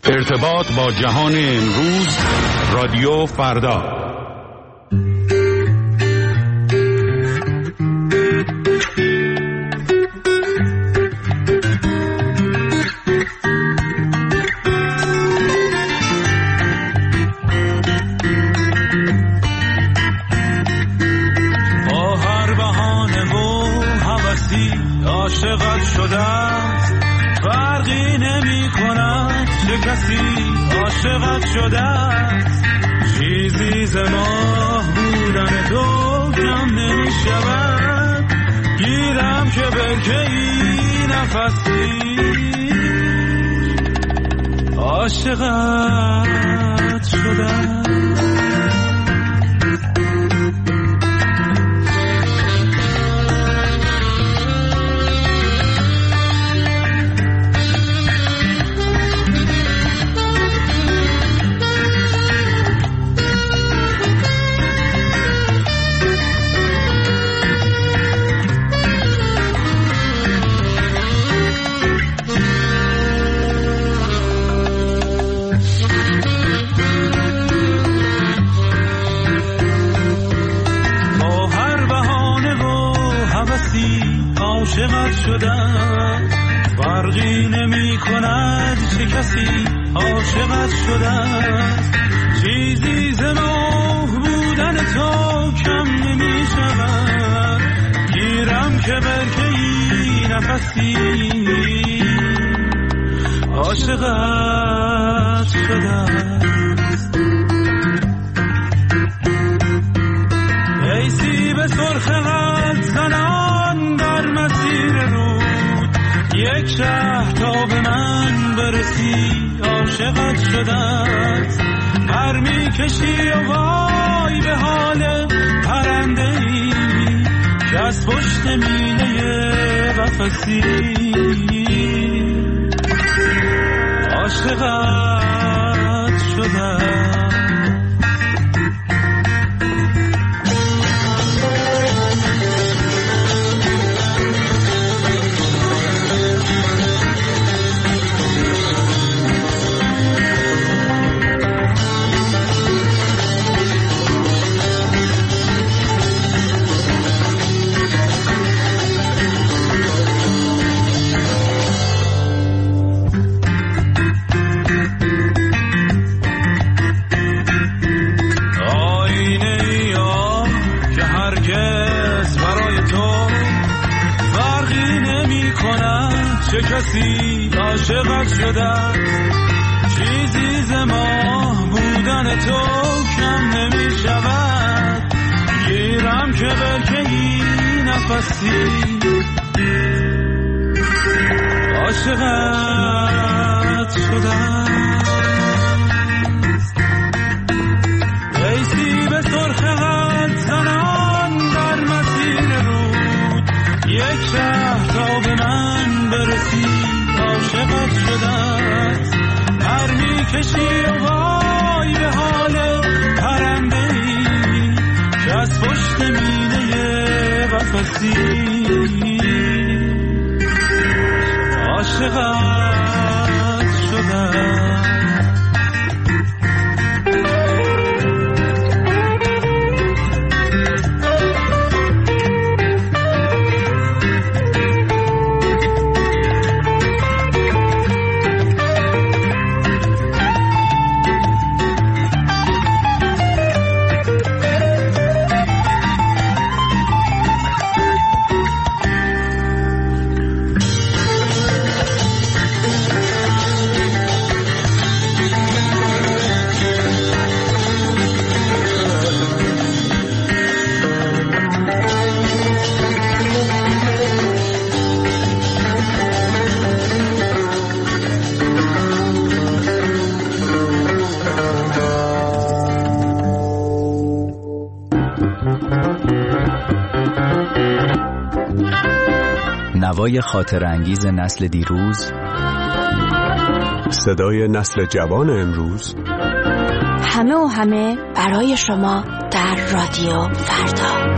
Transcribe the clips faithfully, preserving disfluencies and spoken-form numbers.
ارتباط با جهان امروز، رادیو فردا. با هر بهانه و هوسی عاشقت شدم، فرقی نمی کند چه کسی عاشقت شده است. چیزی ز ماه بودن تو کم نمی شود، گیرم که برکه ای نفسی عاشقت شده است. عاشقت شدم، فرقی نمی کند چه کسی عاشقت شدم. چیزی ز ماه بودن تو کم نمی شود، گیرم که برکه ای نفسی عاشقت شدم. ای سیب سرخ قد زنان در مسیر رود، یک شه تا به من برسی عاشقت شدت. پر می کشی و وای به حال پرنده ای که از پشت میله قفسی عاشقت شدت. چه کسی عاشقت شده، چیزی ز ماه بودن تو کم نمی شود، گیرم که برکه ای نفسی عاشقت شده. ای سیب سرخ قد زنان در مسیر رود، یک شه تا به من برسی عاشقت شدت. پر می کشی و وای به حال پرنده ای که از پشت میله قفسی عاشقت شدت. نوای خاطر انگیز نسل دیروز، صدای نسل جوان امروز، همه و همه برای شما در رادیو فردا.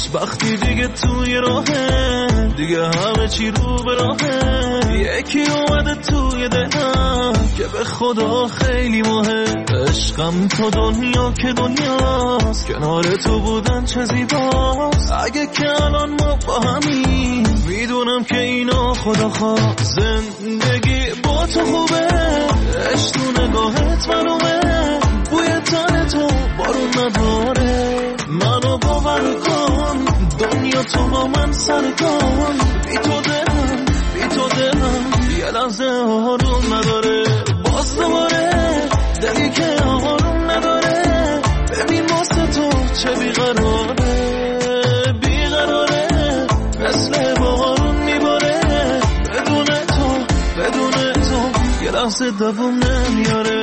خوشبختی دیگه توی راهه، دیگه همه چی رو به راهه. یکی اومده توی دلم که به خدا خیلی مهم. عشقم تو دنیا که دنیاست، کنار تو بودن چه زیباست. اگه که الان ما با همین، میدونم که اینا خدا خواه. زندگی با تو خوبه، عشق تو نگاهت معلومه. بوی تن تو بارون نداره، منو باور کن. دنیا تو با من سر کن. بی تو دلم بی تو دلم یه لحظه آروم نداره. باز دوباره دلی که آروم نداره. ببین واسه تو چه بیقراره، بیقراره مثل بارون میباره. بدون تو بدون تو یه لحظه دوام نمیاره.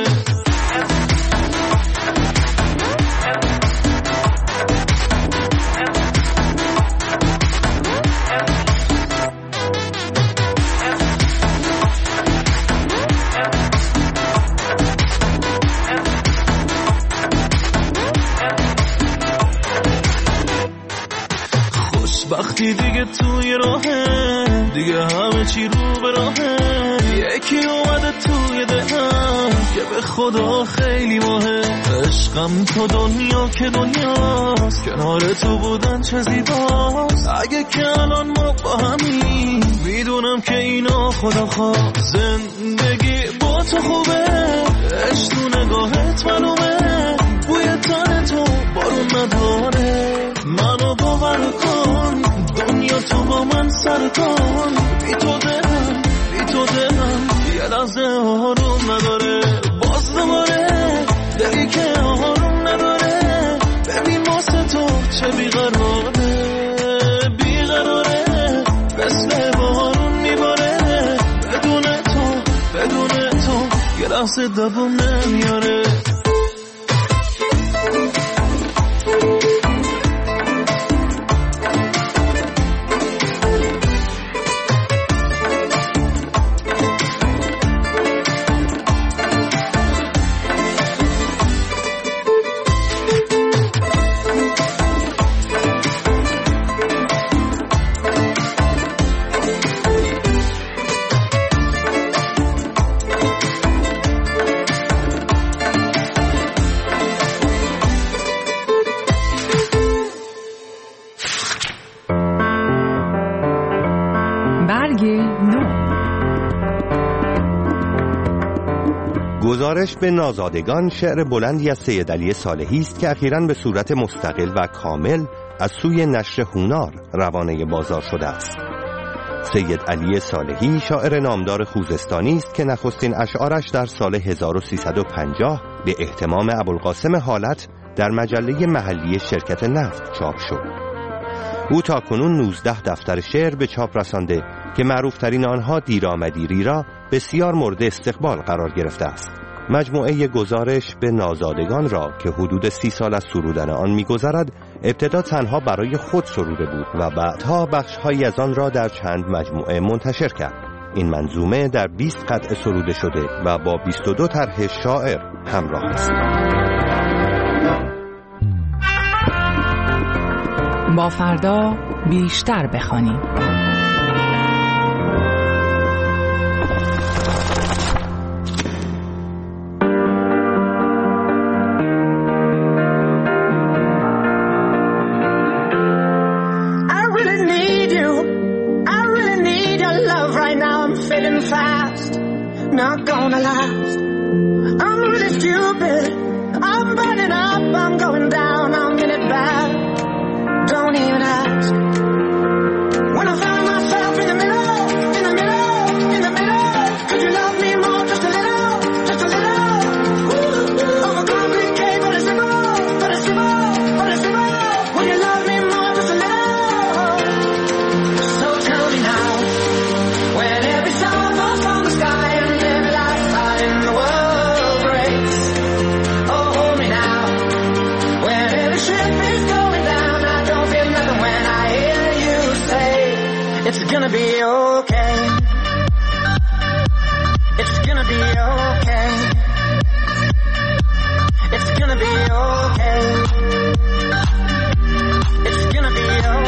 وقتی دیگه توی راهه، دیگه همه چی رو به راهه. یکی اومده توی دلم که به خدا خیلی مهم. عشقم تو دنیا که دنیاست، کنار تو بودن چه زیباست. اگه که الان ما با همین، میدونم که اینا خدا خواه. زندگی با تو خوبه، عشق تو نگاهت معلومه. بوی تن تو بارون نداره، منو باور کن. دنیا تو با من سر کن. بی تو دلم بی تو دلم یه لحظه آروم نداره. باز دوباره دلی که آروم نداره. ببین واسه تو چه بیقراره، بیقراره مثل بارون میباره. بدون تو بدون تو یه لحظه دوام نمیاره. گزارش به نازادگان شعر بلندی از سید علی صالحی است که اخیراً به صورت مستقل و کامل از سوی نشر هونار روانه بازار شده است. سید علی صالحی شاعر نامدار خوزستانی است که نخستین اشعارش در سال هزار و سیصد و پنجاه به اهتمام ابوالقاسم حالت در مجله محلی شرکت نفت چاپ شد. او تاکنون نوزده دفتر شعر به چاپ رسانده که معروفترین آنها دیر آمدی ریرا بسیار مورد استقبال قرار گرفته است. مجموعه گزارش به نازادگان را که حدود سی سال از سرودن آن می‌گذرد، ابتدا تنها برای خود سروده بود و بعدها بخش‌هایی از آن را در چند مجموعه منتشر کرد. این منظومه در بیست قطعه سروده شده و با بیست و دو طرح شاعر همراه است. با فردا بیشتر بخوانیم. Not gonna last. I'm really stupid. I'm burning up. I'm going down. I'm in it bad. Don't even ask. When I found myself in the middle, in the middle, in the middle, could you love me more? Just a little, just a little. Ooh, I'm a concrete cave, but it's simple, but it's simple, but it's simple. Will you love me more? Just a little. So tell me now, when every star falls from the sky. It's gonna be okay. It's gonna be okay. It's gonna be okay. It's gonna be okay.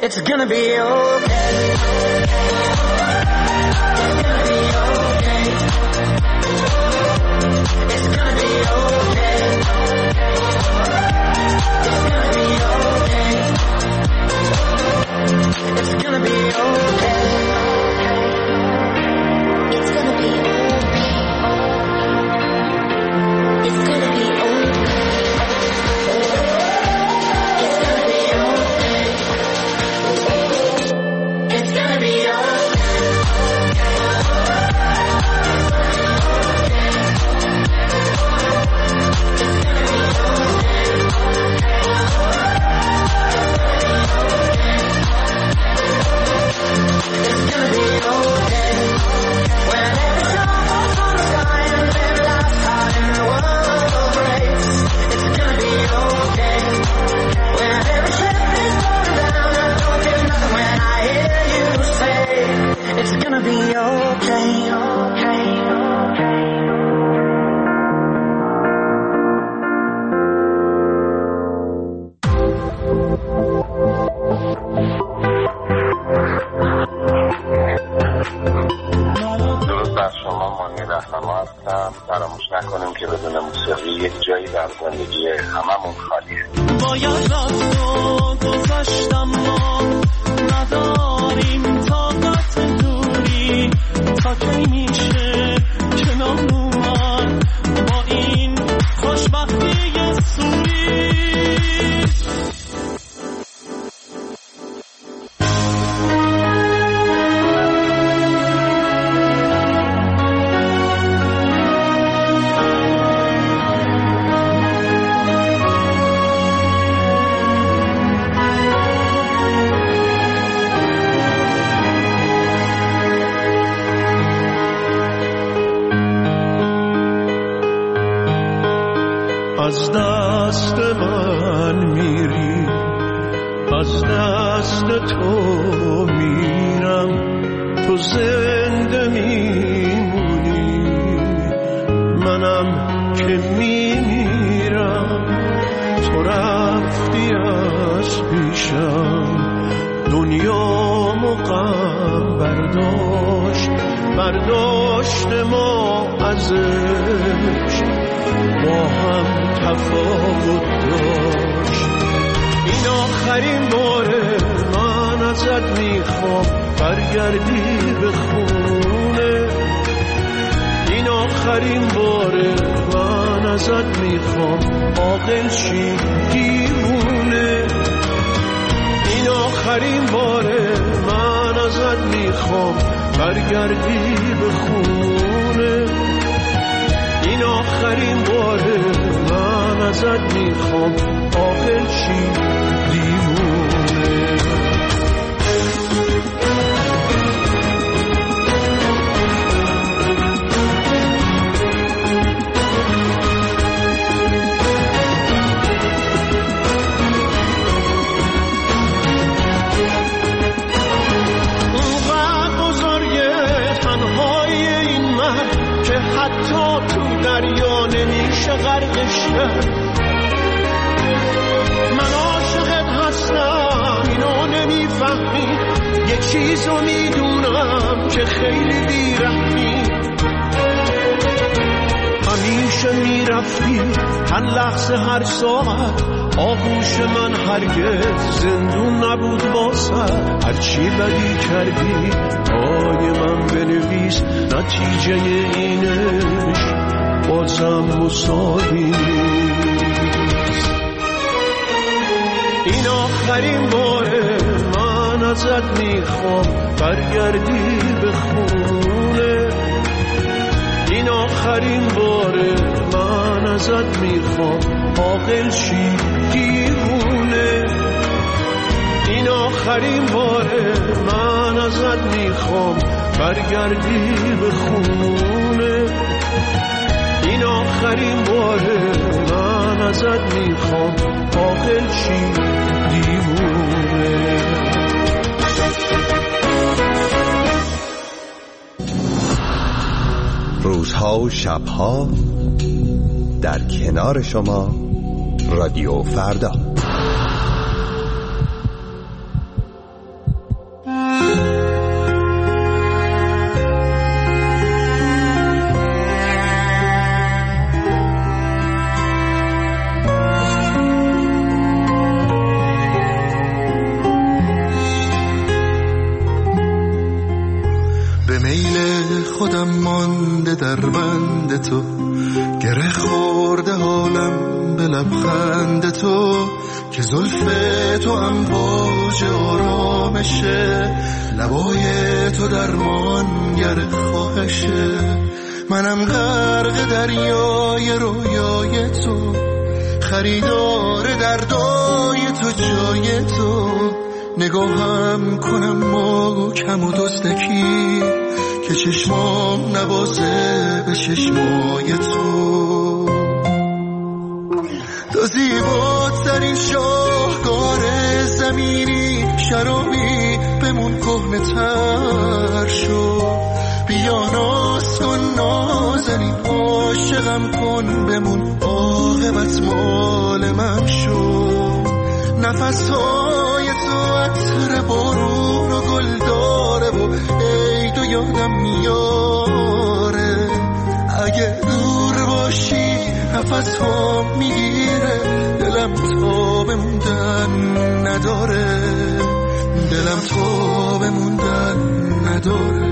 It's gonna be okay. It's gonna be okay. It's gonna be okay. It's gonna be okay. It's gonna be okay. It's gonna be okay. It's gonna be okay. It's gonna be فراموش نکنیم که بدون موسیقی یک جایی در زندگی هممون خالیه. باید رفت و گذشتم ما نداریم طاقت دوری تا کی میشه کنار اومد با این خوشبختی سوری. از دست من میری، از دست تو میرم، تو زنده میمونی، منم که میمیرم. تو رفتی از پیشم، دنیامو غم برداشت، برداشت ما ازش، با هم تفاوت داشت. این آخرین باره من ازت میخوام برگردی به خونه. این آخرین باره من ازت میخوام عاقل شی دیوونه. این آخرین باره من ازت میخوام برگردی به خونه. این آخرین باره من ازت میخوام عاقل شی دیوونه. اونقدر بزرگه تنهای این من که حتی تو دریا نمیشه غرقش کرد. من عاشقت هستم اینو نمیفهمی، یه چیزو میدونم که خیلی بیرحمی. همیشه میرفتی هر لحظه هر ساعت، آغوش من هرگز زندون نبود واسه. هرچی بدی کردی پای من بنویس، نتیجه اینش بازم مساوی نیست. این آخرین باره من ازت میخوام برگردی به خونه. این آخرین باره من ازت میخوام عاقل شی دیوونه. این آخرین باره من ازت میخوام برگردی به خونه. این آخرین باره من ازت میخوام عاقل شی دیوونه. روزها و شبها در کنار شما رادیو فردا. برومند تو، گره خورده حالم به لبخند تو، که زلف تو امواج آرامشه، لبای تو درمانگر خواهشه. منم غرق دریای رویای تو، خریدار دردای تو جای تو. نگاهم کنم محکم و دزدکی، که چشمام نوازه به چشمای تو. تو زیباترین شاهکار زمینی، شرابی بمون کهنه تر شو. بیا ناز کن نازنین، عاشقم کن بمون، عاقبت مال من شو. نفسهای تو عطر بارون و گل داره و عید و یادم میاره. اگه دور باشی نفس ها میگیره، دلم تا بموندن نداره، دلم تا بموندن نداره.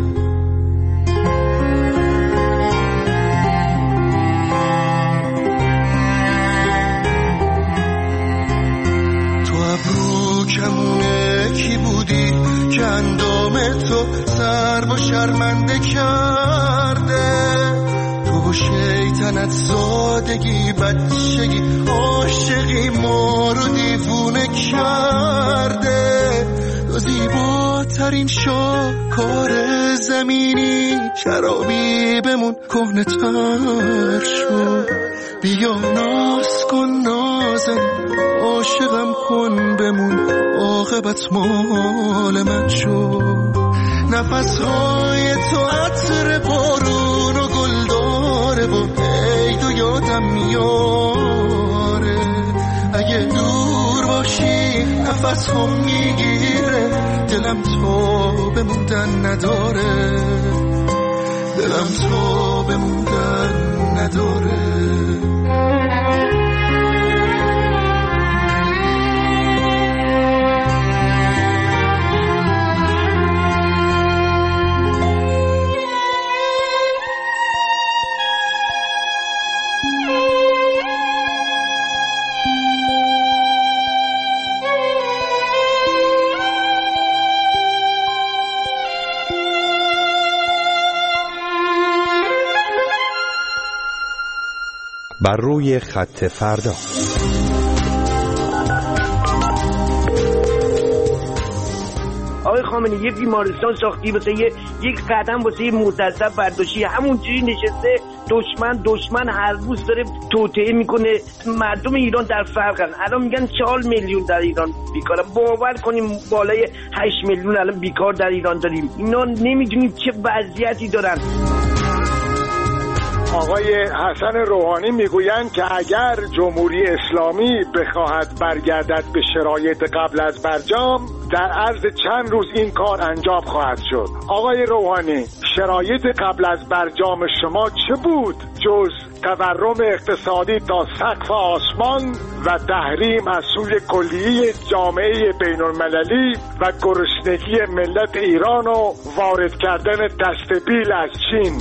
کمونه کی بودی که اندام تو سر با شرمنده کرده؟ تو با شیطنت زادگی بچگی عاشقی ما رو دیوونه کرده. تو زیباترین شاهکار زمینی، شرابی بمون کهنه تر شو. بیا ناز کن نازن، عاشقم کن بمون، عاقبت مال من شو. نفسهای تو عطر بارون و گل داره و عید و یادم میاره. اگه دور باشی نفس هم میگیره، دلم تا بموندن نداره، دلم تا بموندن نداره. بر روی خط فردا. آقای خامنه‌ای یه بیمارستان ساختی واسه یه یک قدم واسه متصف برداشتی، همونجوری نشسته دشمن دشمن هر روز داره توطئه میکنه. مردم ایران در فرقن، الان میگن چهار میلیون در ایران بیکارن. باور کنیم بالای هشت میلیون الان بیکار در ایران داریم. اینا نمیدونیم چه وضعیتی دارن. آقای حسن روحانی میگویند که اگر جمهوری اسلامی بخواهد برگردد به شرایط قبل از برجام، در عرض چند روز این کار انجام خواهد شد. آقای روحانی، شرایط قبل از برجام شما چه بود جز تورم اقتصادی تا سقف آسمان و تحریم از سوی کلیه جامعه بین المللی و گرسنگی ملت ایران و وارد کردن دست بیل از چین؟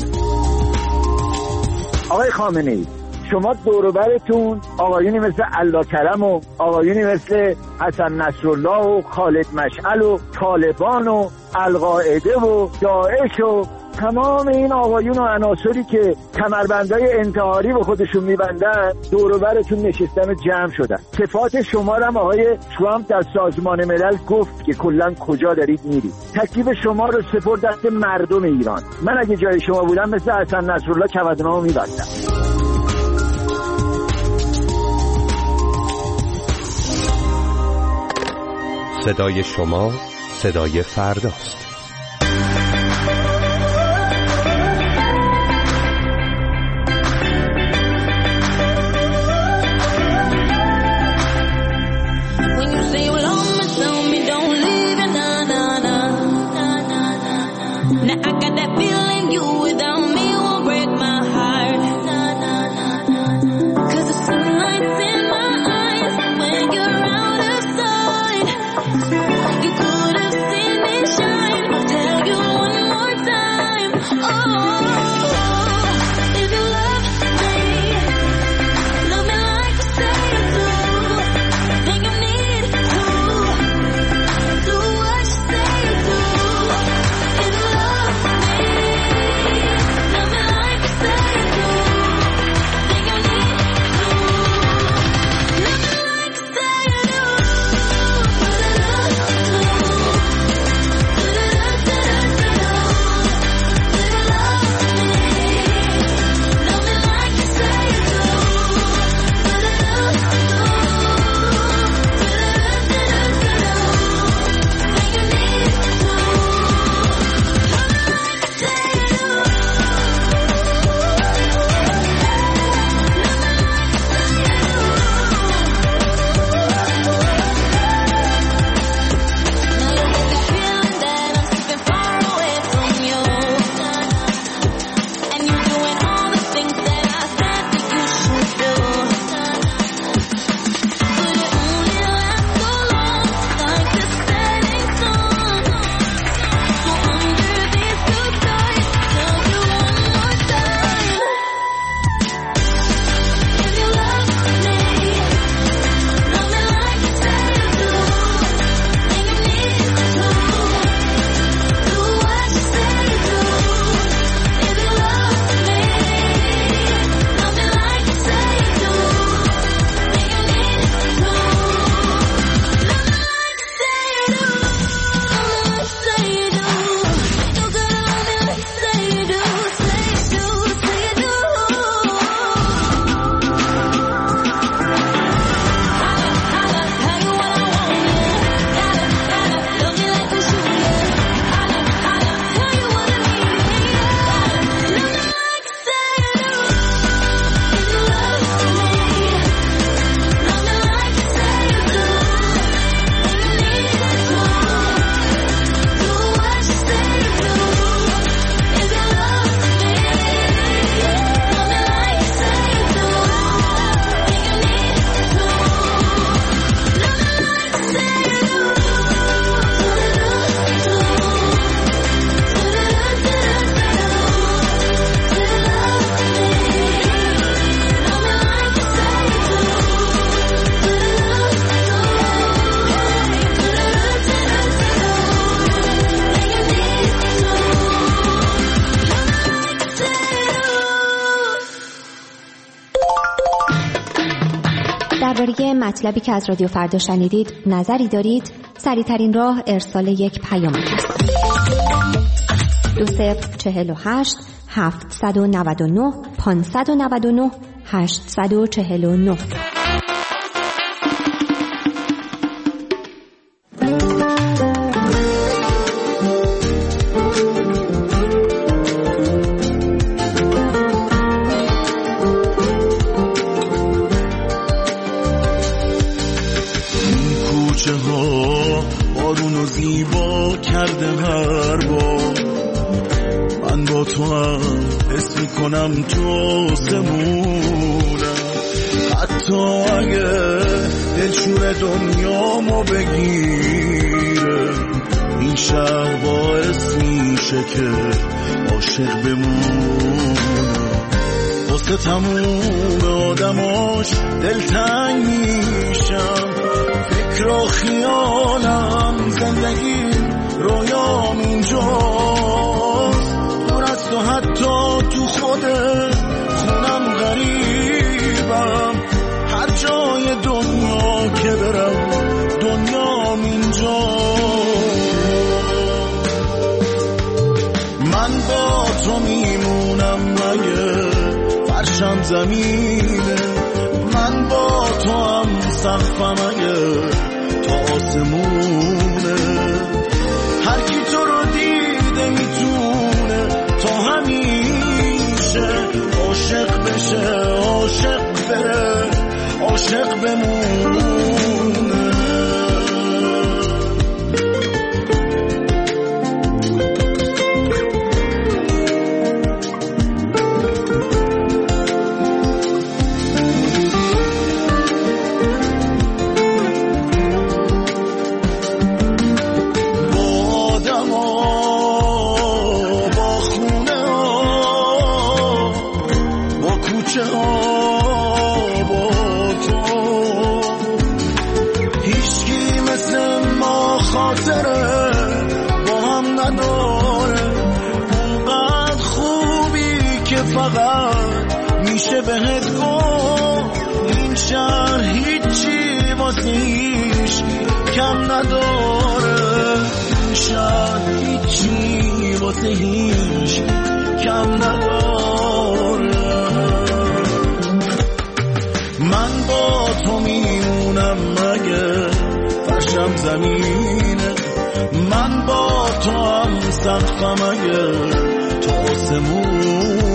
آقای خامنه‌ای، شما دور و برتون آقایونی مثل الله کرم و آقایونی مثل حسن نصرالله و خالد مشعل و طالبان و القاعده و داعش و تمام این آقایون و عناصری که کمربندهای انتحاری به خودشون میبندن دور و برتون نشستن و جمع شدن. صفات شما رو آقای ترامپ در سازمان ملل گفت که کلا کجا دارید میرید. تکلیف شما رو سپرد دست مردم ایران. من اگه جای شما بودم مثل حسن نصرالله کمربندامو میبندم. صدای شما صدای فرداست. You could have seen it shine. درباره مطلبی که از رادیو فردا شنیدید نظری دارید؟ سریع‌ترین راه ارسال یک پیام است. دو صفر چهل و هشت هفتصد و نود و نه پانصد و نود و نه هشتصد و چهل و نه. کنم تو سمونم حتی اگه دلشور دنیامو بگیره این شهر باعث میشه که عاشق بمونم واسه تموم آدماش دلتنگ میشم فکر و خیالم زندگی رویام اینجاست دور از تو حتی تو خود خونم غریبم هر جای دنیا که برم دنیام اینجا من با تو میمونم مگه فرشم زمینه من با تو هم سقفم مگه تا آسمونه هر کی تو رو دیده میتونه تا همیشه عاشق بشه عاشق بره عاشق بمونه میشه بهت گفت این شهر هیچی واسه هیچ کم نداره این شهر هیچی واسه هیچ کم نداره من با تو میمونم مگه فرشم زمینه من با تو هم سقفم مگه تا آسمون